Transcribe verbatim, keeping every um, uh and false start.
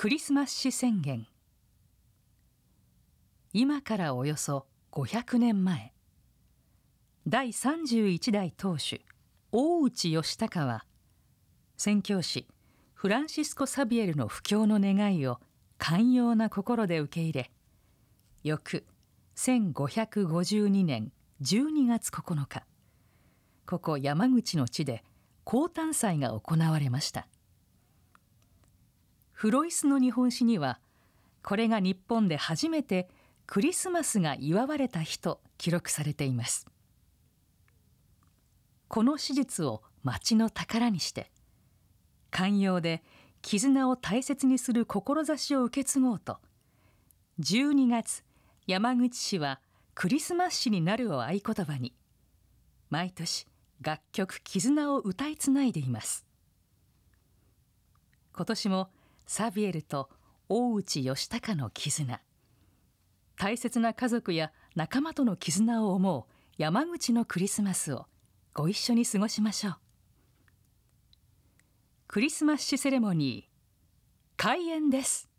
クリスマス詩宣言。今からおよそごひゃくねんまえ、第さんじゅういち代当主大内義隆は宣教師フランシスコ・サビエルの布教の願いを寛容な心で受け入れ、翌せんごひゃくごじゅうにねんじゅうにがつここのか、ここ山口の地で降誕祭が行われました。フロイスの日本史には、これが日本で初めてクリスマスが祝われた日と記録されています。この史実を町の宝にして、寛容で絆を大切にする志を受け継ごうと、じゅうにがつ、山口市はクリスマス市になるを合言葉に、毎年楽曲絆を歌いつないでいます。今年もサビエルと大内義隆の絆、大切な家族や仲間との絆を思う山口のクリスマスをご一緒に過ごしましょう。クリスマス詩セレモニー開演です。